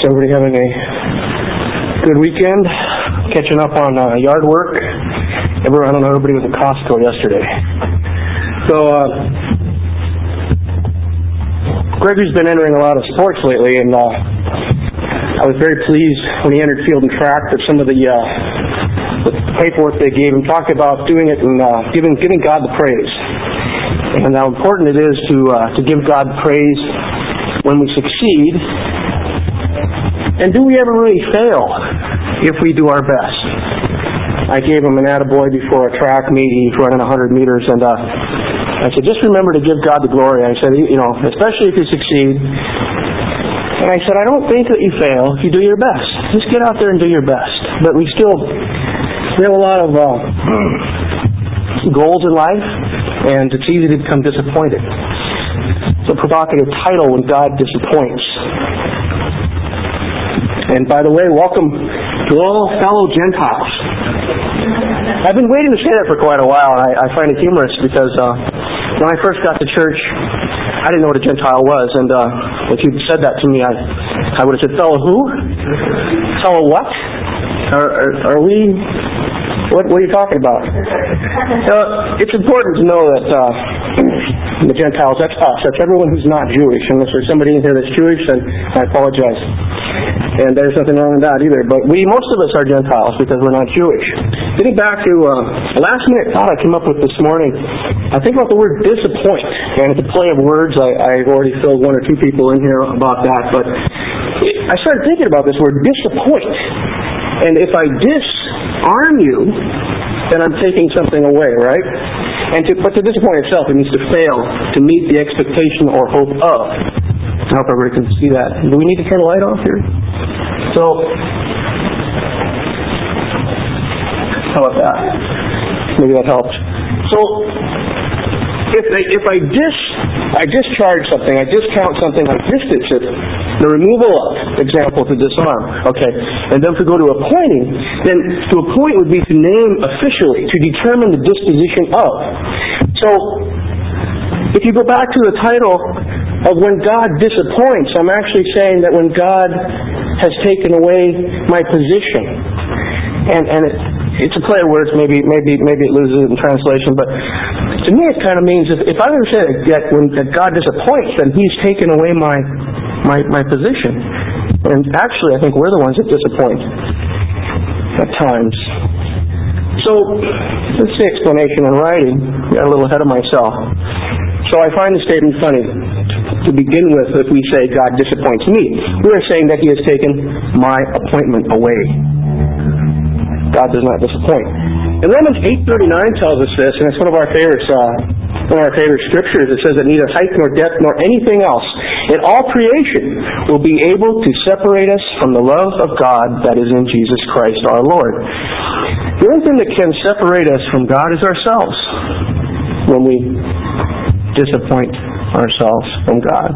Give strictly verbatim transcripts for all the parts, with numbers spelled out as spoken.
Everybody having a good weekend? Catching up on uh, yard work? Everyone, I don't know, everybody was at Costco yesterday. So, uh, Gregory's been entering a lot of sports lately, and uh, I was very pleased when he entered field and track that some of the, uh, the paperwork they gave him talked about doing it and uh, giving giving God the praise, and how important it is to uh, to give God praise when we succeed. And do we ever really fail if we do our best? I gave him an attaboy before a track meet. He's running one hundred meters, and uh, I said, just remember to give God the glory. I said, you know, especially if you succeed. And I said, I don't think that you fail if you do your best. Just get out there and do your best. But we still, we have a lot of uh, goals in life, and it's easy to become disappointed. It's a provocative title, When God Disappoints. And by the way, welcome to all fellow Gentiles. I've been waiting to say that for quite a while, and I, I find it humorous because uh, when I first got to church, I didn't know what a Gentile was, and uh, if you'd said that to me, I, I would have said, fellow who? Fellow what? Are, are, are we... What, what are you talking about? Uh, it's important to know that uh, the Gentiles, that's us. That's everyone who's not Jewish. Unless there's somebody in here that's Jewish, then I apologize. And there's nothing wrong with that either. But we, most of us are Gentiles because we're not Jewish. Getting back to uh, a last minute thought I came up with this morning, I think about the word disappoint. And it's a play of words. I, I've already filled one or two people in here about that. But I started thinking about this word disappoint. And if I disarm you, then I'm taking something away, right? And to, but to disappoint itself, it means to fail to meet the expectation or hope of. I hope everybody can see that. Do we need to turn the light off here? So, how about that? Maybe that helps. So, if I, if I dis I discharge something, I discount something, I distance it, the removal of, example, to disarm, okay, and then to go to appointing, then to appoint would be to name officially, to determine the disposition of. So, if you go back to the title of When God Disappoints, I'm actually saying that when God has taken away my position, and and it, it's a play of words, maybe maybe maybe it loses it in translation, but to me it kind of means if, if I were to say that when that God disappoints, then He's taken away my my my position. And actually, I think we're the ones that disappoint at times. So, let's see explanation in writing. Got a little ahead of myself. So I find the statement funny. To begin with, if we say God disappoints me, we are saying that He has taken my appointment away. God does not disappoint. And Romans eight thirty-nine tells us this, and it's one of our favorites, uh, one of our favorite scriptures. It says that neither height nor depth nor anything else in all creation will be able to separate us from the love of God that is in Jesus Christ our Lord. The only thing that can separate us from God is ourselves when we disappoint ourselves from God.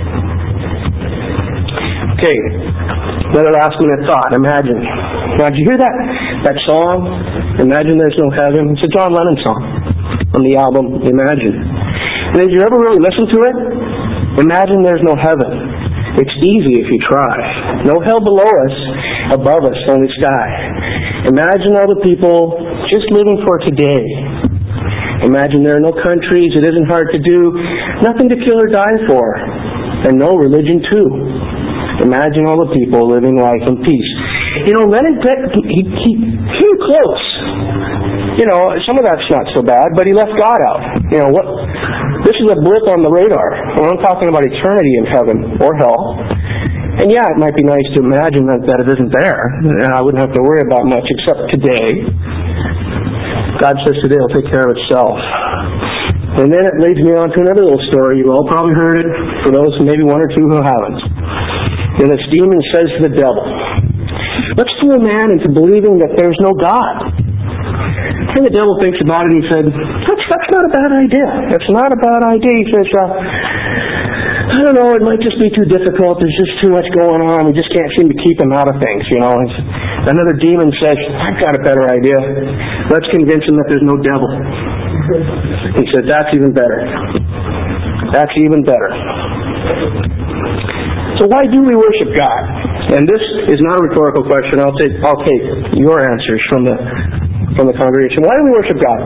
Okay, another last minute thought. Imagine. Now, did you hear that that song? Imagine There's No Heaven. It's a John Lennon song on the album Imagine. And did you ever really listen to it? Imagine there's no heaven. It's easy if you try. No hell below us, above us, only sky. Imagine all the people just living for today. Imagine there are no countries, it isn't hard to do, nothing to kill or die for, and no religion too. Imagine all the people living life in peace. You know, Lennon, he, he came close. You know, some of that's not so bad, but he left God out. You know, what? This is a blip on the radar. We're not talking about eternity in heaven or hell. And yeah, it might be nice to imagine that, that it isn't there, and I wouldn't have to worry about much except today. God says today will take care of itself. And then it leads me on to another little story. You've all probably heard it, for those maybe one or two who haven't. And this demon says to the devil, let's fool man into believing that there's no God. And the devil thinks about it and he said, that's, that's not a bad idea. That's not a bad idea. He says, uh, I don't know, it might just be too difficult. There's just too much going on. We just can't seem to keep him out of things, you know. And another demon says, I've got a better idea. Let's convince him that there's no devil. He said, that's even better. That's even better. So why do we worship God? And this is not a rhetorical question. I'll take I'll take your answers from the from the congregation. Why do we worship God?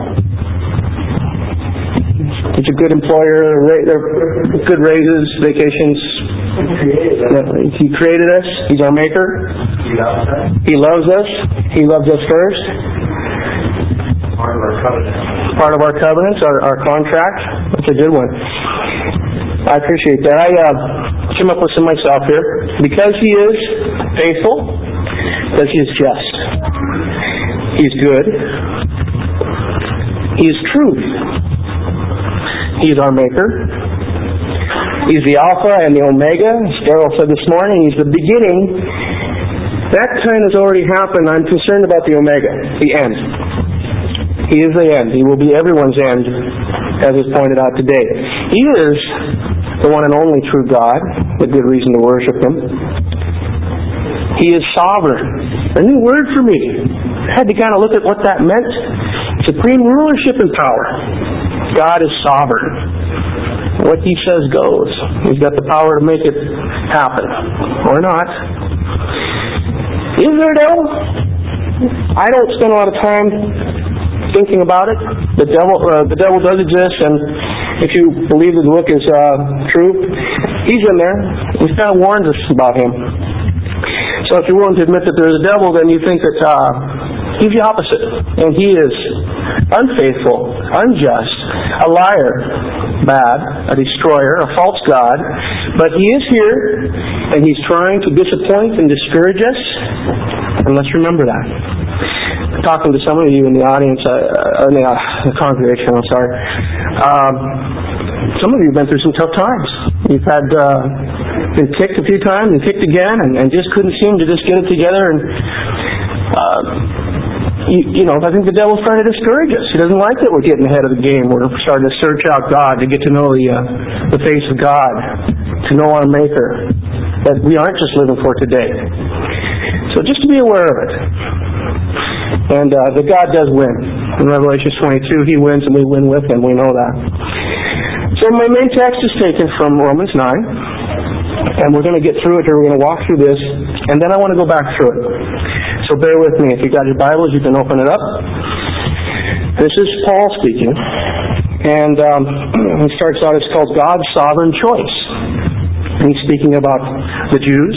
He's a good employer, good raises, vacations. He created us. He's our maker. He loves us. He loves us first. Part of our covenant. Part of our covenants, our, our contract. That's a good one. I appreciate that. I uh, came up with some myself here. Because He is faithful, because He is just, He's good, He is truth, He's our maker, He's the Alpha and the Omega. As Darrell said this morning, He's the beginning. That kind has already happened. I'm concerned about the Omega, the end. He is the end. He will be everyone's end, as is pointed out today. He is the one and only true God, a good reason to worship Him. He is sovereign. A new word for me. I had to kind of look at what that meant. Supreme rulership and power. God is sovereign. What He says goes. He's got the power to make it happen. Or not. Is there a devil? I don't spend a lot of time thinking about it. The devil, uh, the devil does exist, and if you believe that the book is uh, true, he's in there. He's kind of warned us about him. So if you're willing to admit that there's a devil, then you think that uh, he's the opposite, and he is unfaithful, unjust, a liar, bad, a destroyer, a false god. But he is here, and he's trying to disappoint and discourage us. And let's remember that. Talking to some of you in the audience, uh, in the, uh, the congregation, I'm sorry. Um, some of you have been through some tough times. You've had uh, been kicked a few times and kicked again, and, and just couldn't seem to just get it together. And uh, you, you know, I think the devil's trying to discourage us. He doesn't like that we're getting ahead of the game. We're starting to search out God, to get to know the uh, the face of God, to know our Maker. That we aren't just living for today. So just to be aware of it. And uh, that God does win. In Revelation twenty-two, He wins and we win with Him. We know that. So my main text is taken from Romans nine. And we're going to get through it here. We're going to walk through this. And then I want to go back through it. So bear with me. If you've got your Bibles, you can open it up. This is Paul speaking. And um, he starts out, it's called God's Sovereign Choice. And he's speaking about the Jews.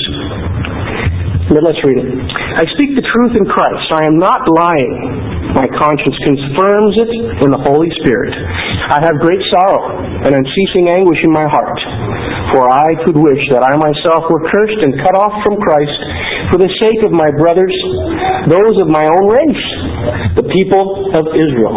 But let's read it. I speak the truth in Christ. I am not lying. My conscience confirms it in the Holy Spirit. I have great sorrow and unceasing anguish in my heart. For I could wish that I myself were cursed and cut off from Christ for the sake of my brothers, those of my own race, the people of Israel.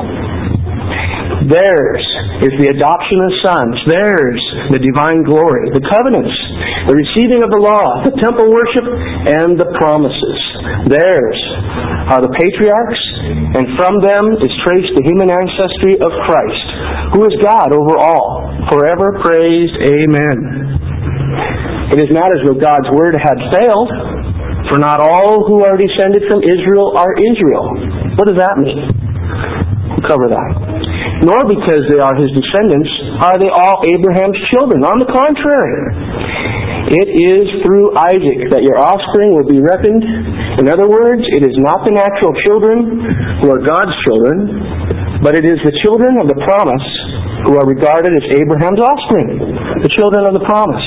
Theirs is the adoption of sons. Theirs the divine glory, the covenants, the receiving of the law, the temple worship, and the promises. Theirs are the patriarchs, and from them is traced the human ancestry of Christ, who is God over all, forever praised. Amen. It is not as though God's word had failed, for not all who are descended from Israel are Israel. What does that mean? We'll cover that. Nor because they are His descendants are they all Abraham's children. On the contrary, it is through Isaac that your offspring will be reckoned. In other words, it is not the natural children who are God's children, but it is the children of the promise who are regarded as Abraham's offspring, the children of the promise.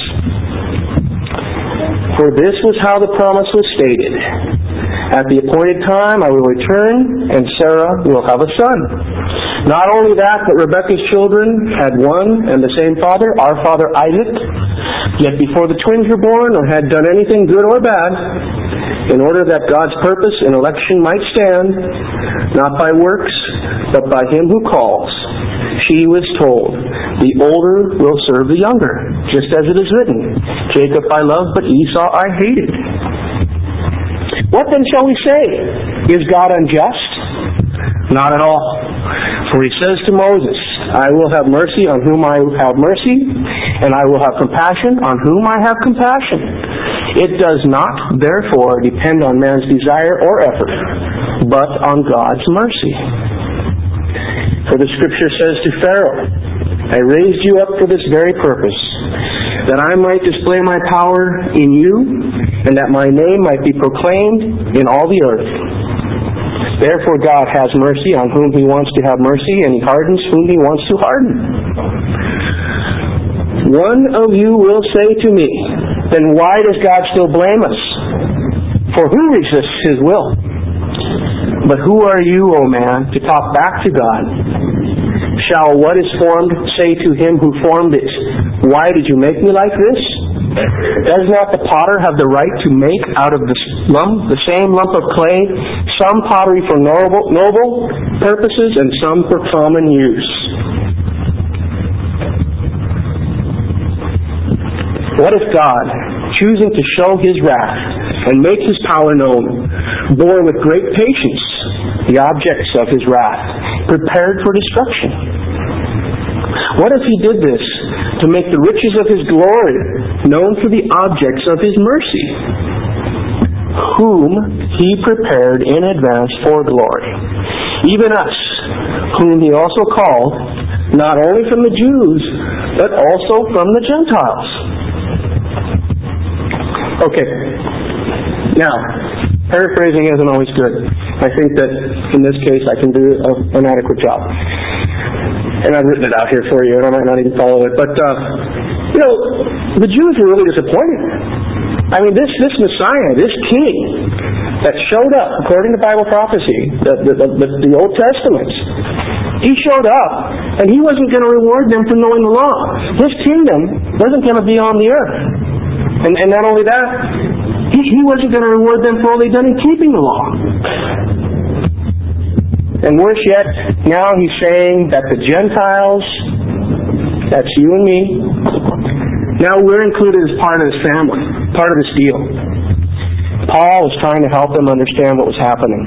For this was how the promise was stated. At the appointed time I will return, and Sarah will have a son. Not only that, but Rebekah's children had one and the same father, our father Isaac. Yet before the twins were born, or had done anything good or bad, in order that God's purpose in election might stand, not by works, but by Him who calls, she was told, the older will serve the younger, just as it is written, Jacob I loved, but Esau I hated. What then shall we say? Is God unjust? Not at all. For He says to Moses, I will have mercy on whom I have mercy, and I will have compassion on whom I have compassion. It does not, therefore, depend on man's desire or effort, but on God's mercy. For the Scripture says to Pharaoh, I raised you up for this very purpose, that I might display my power in you, and that my name might be proclaimed in all the earth. Therefore God has mercy on whom He wants to have mercy, and He hardens whom He wants to harden. One of you will say to me, then why does God still blame us? For who resists His will? But who are you, O man, to talk back to God? Shall what is formed say to Him who formed it, why did you make me like this? Does not the potter have the right to make out of this lump, the same lump of clay, some pottery for noble, noble purposes and some for common use? What if God, choosing to show His wrath and make His power known, bore with great patience the objects of His wrath, prepared for destruction? What if He did this to make the riches of His glory known for the objects of His mercy, whom He prepared in advance for glory, even us, whom He also called, not only from the Jews, but also from the Gentiles? Okay, now, paraphrasing isn't always good. I think that in this case I can do a, an adequate job. And I've written it out here for you, and I might not even follow it. But, uh, you know, the Jews were really disappointed. I mean, this, this Messiah, this King that showed up, according to Bible prophecy, the, the, the, the Old Testament, He showed up, and He wasn't going to reward them for knowing the law. His kingdom wasn't going to be on the earth. And, and not only that, he, he wasn't going to reward them for all they'd done in keeping the law. And worse yet, now He's saying that the Gentiles, that's you and me, now we're included as part of His family, part of this deal. Paul was trying to help them understand what was happening.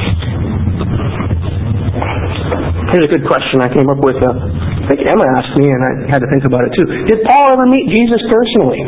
Here's a good question I came up with. Uh, I think Emma asked me, and I had to think about it too. Did Paul ever meet Jesus personally?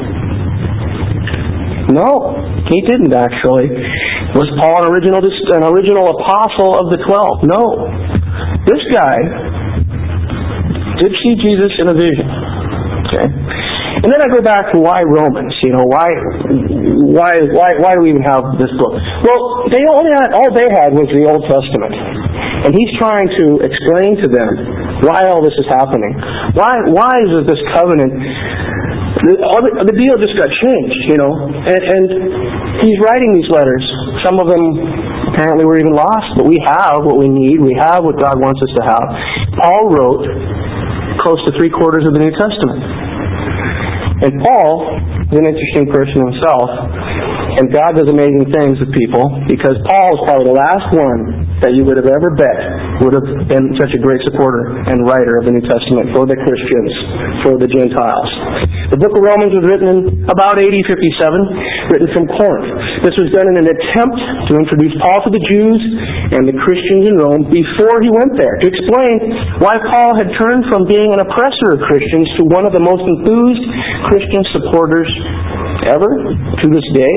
No, he didn't actually. Was Paul an original an original apostle of the twelve? No. This guy did see Jesus in a vision. Okay. And then I go back to why Romans? You know, why why why why do we even have this book? Well, they only had all they had was the Old Testament. And he's trying to explain to them why all this is happening. Why why is this covenant? The, the deal just got changed, you know, and, and he's writing these letters. Some of them apparently were even lost, but we have what we need. We have what God wants us to have. Paul wrote close to three quarters of the New Testament. And Paul is an interesting person himself, and God does amazing things with people, because Paul is probably the last one that you would have ever bet would have been such a great supporter and writer of the New Testament for the Christians, for the Gentiles. The book of Romans was written in about A D fifty-seven, written from Corinth. This was done in an attempt to introduce Paul to the Jews and the Christians in Rome before he went there, to explain why Paul had turned from being an oppressor of Christians to one of the most enthused Christian supporters ever to this day.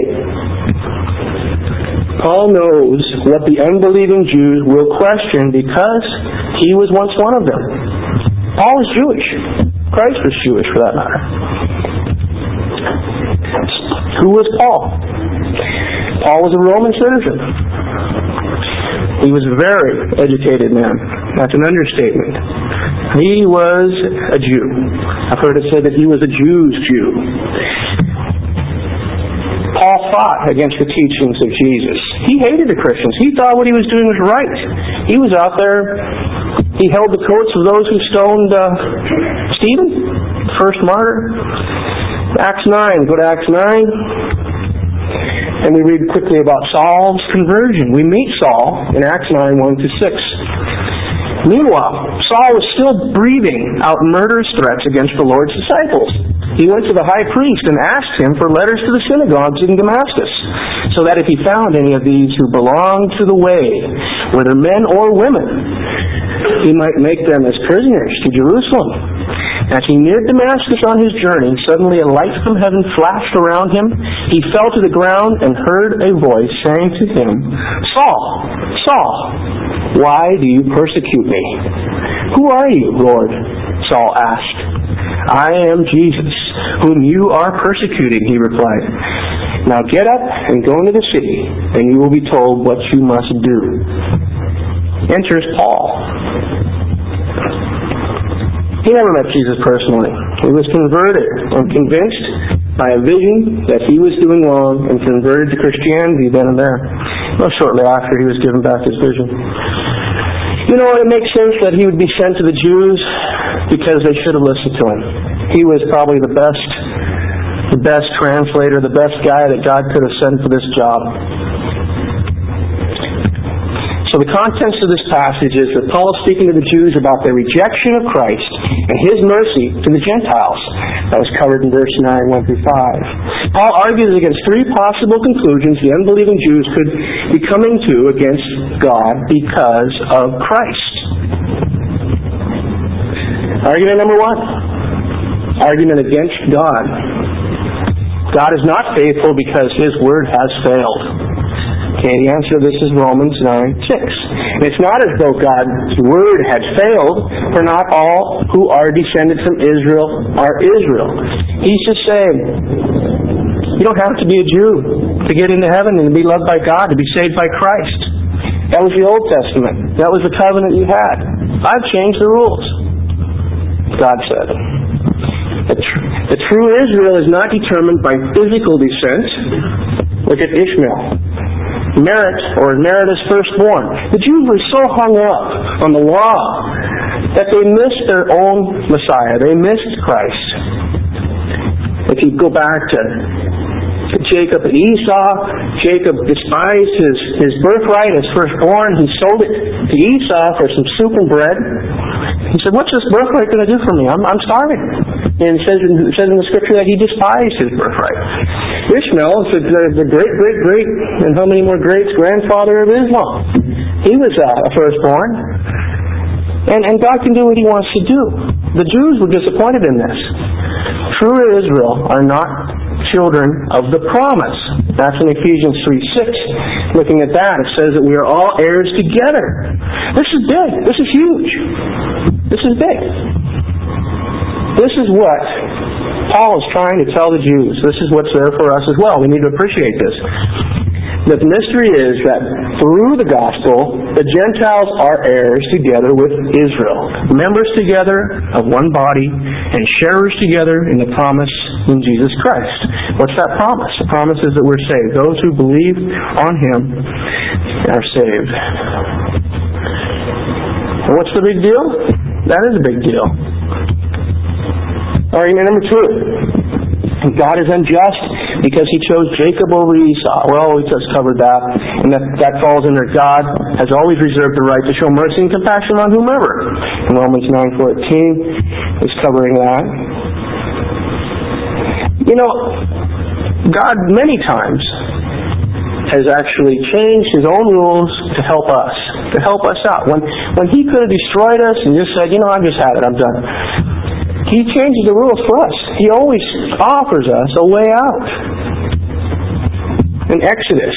Paul knows what the unbelieving Jews will question because he was once one of them. Paul was Jewish. Christ was Jewish, for that matter. Who was Paul? Paul was a Roman citizen. He was a very educated man. That's an understatement. He was a Jew. I've heard it said that he was a Jew's Jew. Paul fought against the teachings of Jesus. He hated the Christians. He thought what he was doing was right. He was out there. He held the coats of those who stoned uh, Stephen, the first martyr. Acts nine. Go to Acts nine. And we read quickly about Saul's conversion. We meet Saul in Acts nine, one to six. Meanwhile, Saul was still breathing out murderous threats against the Lord's disciples. He went to the high priest and asked him for letters to the synagogues in Damascus, so that if he found any of these who belonged to the way, whether men or women, he might make them as prisoners to Jerusalem. As he neared Damascus on his journey, suddenly a light from heaven flashed around him. He fell to the ground and heard a voice saying to him, "Saul, Saul, why do you persecute me?" "Who are you, Lord?" Saul asked. "I am Jesus, whom you are persecuting," he replied. Now get up and go into the city, and you will be told what you must do. Enters Paul. He never met Jesus personally. He was converted and convinced by a vision that he was doing wrong and converted to Christianity then and there. Well, shortly after he was given back his vision. You know, it makes sense that he would be sent to the Jews because they should have listened to him. He was probably the best, the best translator, the best guy that God could have sent for this job. So the contents of this passage is that Paul is speaking to the Jews about their rejection of Christ and His mercy to the Gentiles. That was covered in verse nine, one through five. Paul argues against three possible conclusions the unbelieving Jews could be coming to against God because of Christ. Argument number one. Argument against God. God is not faithful because His word has failed. Okay, the answer to this is Romans nine six. And it's not as though God's word had failed, for not all who are descended from Israel are Israel. He's just saying, you don't have to be a Jew to get into heaven and be loved by God, to be saved by Christ. That was the Old Testament. That was the covenant you had. I've changed the rules, God said. The, tr- the true Israel is not determined by physical descent. Look at Ishmael. Merit, or Meritus firstborn. The Jews were so hung up on the law that they missed their own Messiah. They missed Christ. If you go back to Jacob and Esau, Jacob despised his, his birthright as firstborn. He sold it to Esau for some soup and bread. He said, what's this birthright going to do for me? I'm, I'm starving. And it says, in, it says in the scripture that he despised his birthright. Ishmael is the, the, the great, great, great, and how many more greats, grandfather of Islam. He was uh, a firstborn. And, and God can do what He wants to do. The Jews were disappointed in this. True Israel are not children of the promise. That's in Ephesians three six. Looking at that, it says that we are all heirs together. This is big. This is huge. This is big. This is what Paul is trying to tell the Jews. This is what's there for us as well. We need to appreciate this. The mystery is that through the gospel, the Gentiles are heirs together with Israel. Members together of one body and sharers together in the promise in Jesus Christ. What's that promise? The promise is that we're saved. Those who believe on Him are saved. And what's the big deal? That is a big deal. Argument number two. God is unjust because He chose Jacob over Esau. Well, we just covered that. And that, that falls under God has always reserved the right to show mercy and compassion on whomever. And Romans nine fourteen is covering that. You know, God many times has actually changed His own rules to help us, to help us out. When, when He could have destroyed us and just said, you know, I've just had it, I'm done. He changes the rules for us. He always offers us a way out. In Exodus,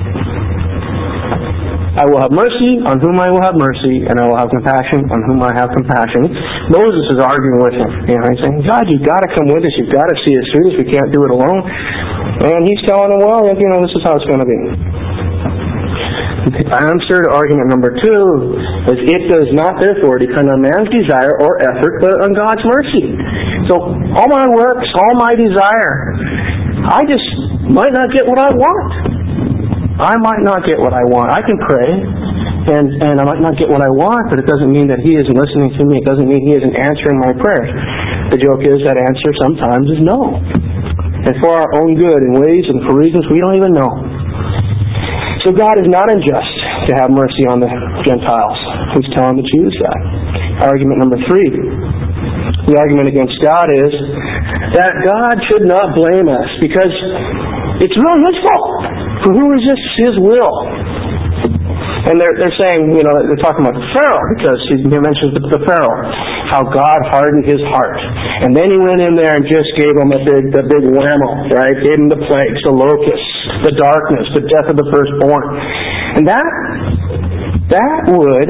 I will have mercy on whom I will have mercy, and I will have compassion on whom I have compassion. Moses is arguing with him. You know, he's saying, God, you've got to come with us. You've got to see us through this. We can't do it alone. And he's telling him, well, you know, this is how it's going to be. The answer to argument number two is it does not therefore depend on man's desire or effort, but on God's mercy. So all my works, all my desire, I just might not get what I want. I might not get what I want. I can pray, and, and I might not get what I want, but it doesn't mean that He isn't listening to me. It doesn't mean He isn't answering my prayers. The joke is that answer sometimes is no. And for our own good in ways and for reasons we don't even know. So God is not unjust to have mercy on the Gentiles. He's telling the Jews that. Argument number three. The argument against God is that God should not blame us because it's really His fault. For who resists His will? And they're, they're saying, you know, they're talking about Pharaoh because he mentions the, the Pharaoh, how God hardened his heart. And then He went in there and just gave him a big, the big whammo, right? Gave him the plagues, the locusts, the darkness, the death of the firstborn. And that, that would,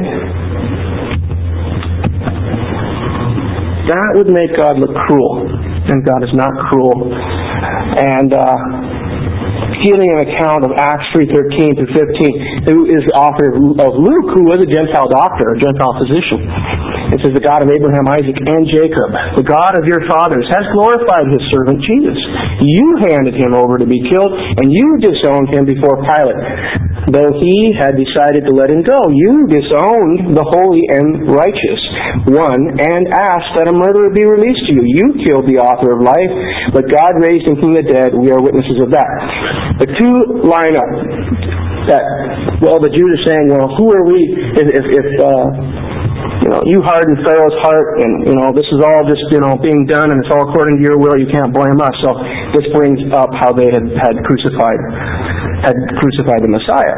that would make God look cruel. And God is not cruel. And, uh, giving an account of Acts three thirteen through fifteen, who is the author of Luke, who was a Gentile doctor, a Gentile physician. It says, the God of Abraham, Isaac, and Jacob, the God of your fathers, has glorified His servant Jesus. You handed Him over to be killed, and you disowned Him before Pilate. Though He had decided to let Him go, you disowned the holy and righteous one and asked that a murderer be released to you. You killed the author of life, but God raised Him from the dead. We are witnesses of that. The two line up. That, well, the Jews are saying, well, who are we if, if, if uh, you know, you hardened Pharaoh's heart, and, you know, this is all just, you know, being done, and it's all according to your will, you can't blame us. So this brings up how they had, had crucified, had crucified the Messiah.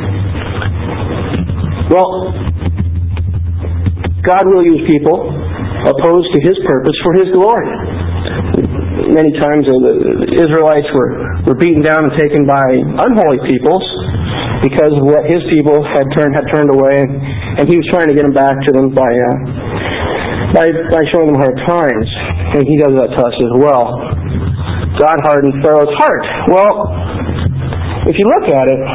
Well, God will use people opposed to His purpose for His glory. Many times the Israelites were, were beaten down and taken by unholy peoples because of what His people had turned had turned away, and He was trying to get them back to them by uh, by by showing them hard times, and He does that to us as well. God hardened Pharaoh's heart. Well, if you look at it,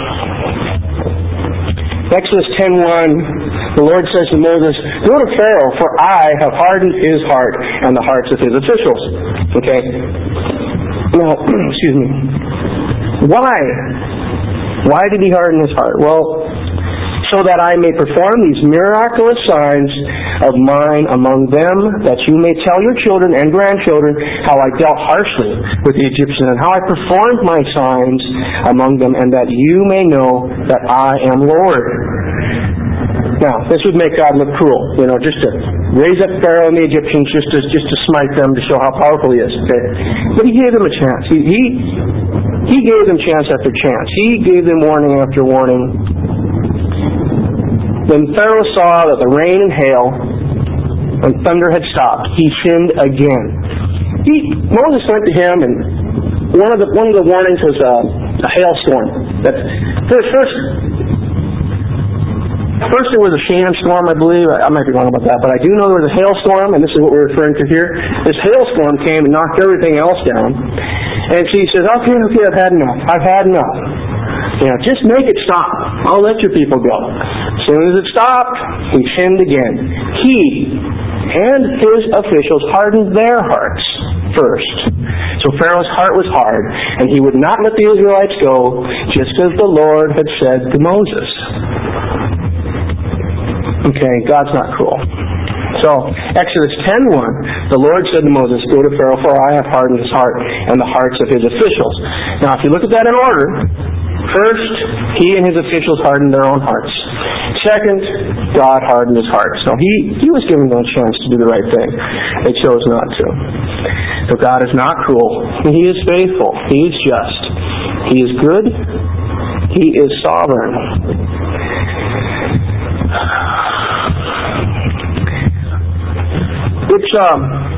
Exodus ten one, the Lord says to Moses, "Go to Pharaoh, for I have hardened his heart and the hearts of his officials." Okay? Now, excuse me. Why? Why did He harden his heart? Well, so that I may perform these miraculous signs of mine among them, that you may tell your children and grandchildren how I dealt harshly with the Egyptians, and how I performed my signs among them, and that you may know that I am Lord. Now, this would make God look cruel, you know, just to raise up Pharaoh and the Egyptians, just to just to smite them, to show how powerful He is. Okay? But He gave them a chance. He, he He gave them chance after chance. He gave them warning after warning. When Pharaoh saw that the rain and hail and thunder had stopped, he sinned again. He, Moses went to him, and one of the one of the warnings was a, a hailstorm. That first, first, first it was a sandstorm, I believe. I, I might be wrong about that, but I do know there was a hailstorm, and this is what we're referring to here. This hailstorm came and knocked everything else down. And she says, okay, okay, I've had enough. I've had enough. You know, just make it stop. I'll let your people go. As soon as it stopped, he sinned again. He and his officials hardened their hearts first. So Pharaoh's heart was hard, and he would not let the Israelites go, just as the Lord had said to Moses. Okay, God's not cruel. So, Exodus ten one, the Lord said to Moses, "Go to Pharaoh, for I have hardened his heart and the hearts of his officials." Now, if you look at that in order, first, he and his officials hardened their own hearts. Second, God hardened his heart. So he, he was giving them a chance to do the right thing. They chose not to. So God is not cruel. He is faithful. He is just. He is good. He is sovereign. It's um,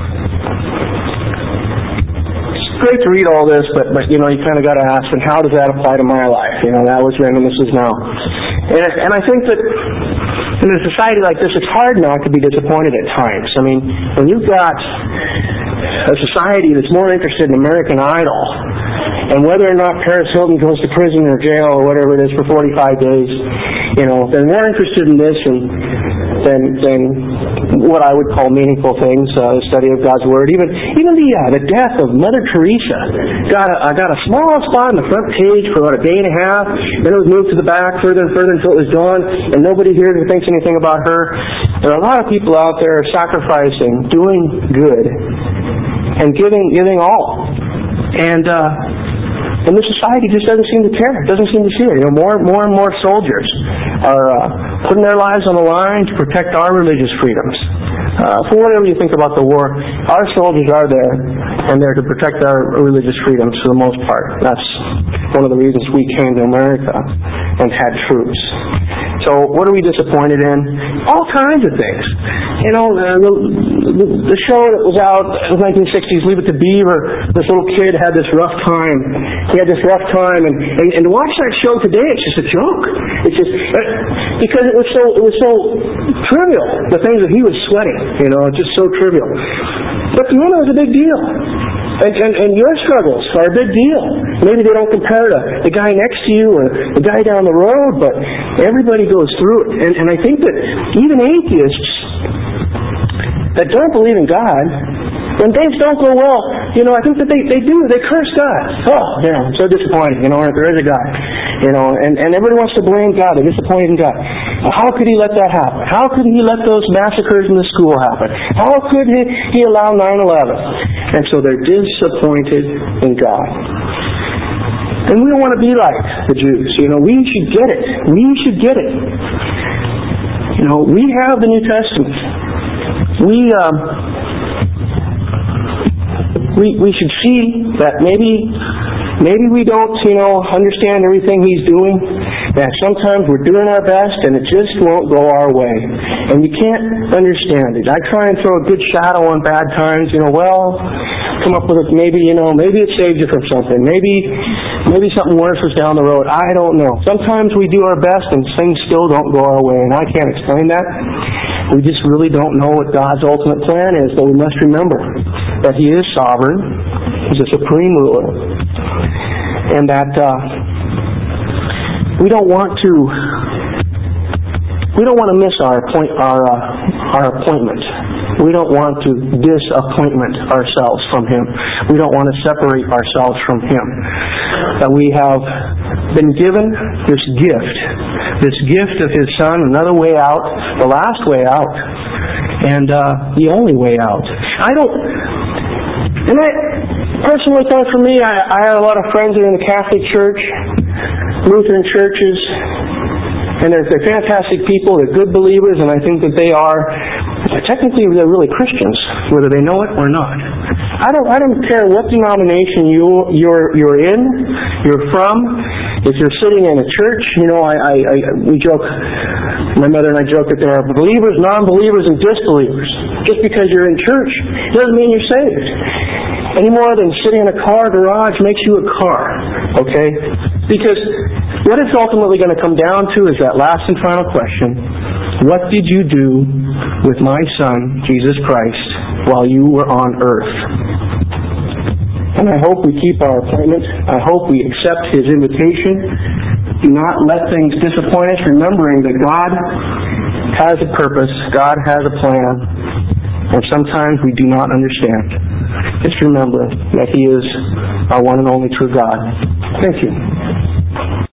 it's great to read all this, but but you know you kind of got to ask, and how does that apply to my life? You know, that was then, and this is now. And and I think that in a society like this, it's hard not to be disappointed at times. I mean, when you've got a society that's more interested in American Idol, and whether or not Paris Hilton goes to prison or jail or whatever it is for forty-five days, you know, they're more interested in this and than than what I would call meaningful things, uh, the study of God's Word. Even even the uh, the death of Mother Teresa got a, I got a small spot on the front page for about a day and a half. Then it was moved to the back further and further until it was gone, and nobody here thinks anything about her. There are a lot of people out there sacrificing, doing good, and giving giving all, and. Uh, And the society just doesn't seem to care. It doesn't seem to see it. You know, more, more and more soldiers are uh, putting their lives on the line to protect our religious freedoms. Uh, for whatever you think about the war, our soldiers are there, and they're to protect our religious freedoms for the most part. That's one of the reasons we came to America and had troops. So, what are we disappointed in? All kinds of things. You know, uh, the, the, the show that was out in the nineteen sixties, Leave It to Beaver, this little kid had this rough time. He had this rough time, and, and, and to watch that show today, it's just a joke. It's just, uh, because it was so, it was so trivial, the things that he was sweating, you know, it's just so trivial. But to him, it was a big deal. And, and, and your struggles are a big deal. Maybe they don't compare to the guy next to you or the guy down the road, but everybody goes through it. And, and I think that even atheists that don't believe in God, when things don't go well, you know, I think that they, they do, they curse God. Oh, you know, I'm so disappointed, you know, if there is a God. You know, and, and everybody wants to blame God. They're disappointed in God. How could He let that happen? How could He let those massacres in the school happen? How could He, he allow nine eleven? And so they're disappointed in God. And we don't want to be like the Jews. You know, we should get it. We should get it. You know, we have the New Testament. We, um, we, we should see that maybe Maybe we don't, you know, understand everything He's doing, that sometimes we're doing our best and it just won't go our way. And you can't understand it. I try and throw a good shadow on bad times, you know, well, come up with it, maybe, you know, maybe it saves you from something. Maybe maybe something worse is down the road. I don't know. Sometimes we do our best and things still don't go our way, and I can't explain that. We just really don't know what God's ultimate plan is, but we must remember that He is sovereign. He's a supreme ruler. And that uh, we don't want to we don't want to miss our appoint, our uh, our appointment. We don't want to disappointment ourselves from Him. We don't want to separate ourselves from Him. That we have been given this gift, this gift of His Son, another way out, the last way out, and uh, the only way out. I don't, and I. Personally, for me, I, I have a lot of friends that are in the Catholic Church, Lutheran churches, and they're, they're fantastic people. They're good believers, and I think that they are technically they're really Christians, whether they know it or not. I don't I don't care what denomination you you're you're in, you're from. If you're sitting in a church, you know, I, I, I we joke. My mother and I joke that there are believers, non-believers, and disbelievers. Just because you're in church doesn't mean you're saved. Any more than sitting in a car garage makes you a car, okay? Because what it's ultimately going to come down to is that last and final question: what did you do with my Son, Jesus Christ, while you were on earth? And I hope we keep our appointment. I hope we accept His invitation. Do not let things disappoint us, remembering that God has a purpose, God has a plan, and sometimes we do not understand. Just remember that He is our one and only true God. Thank you.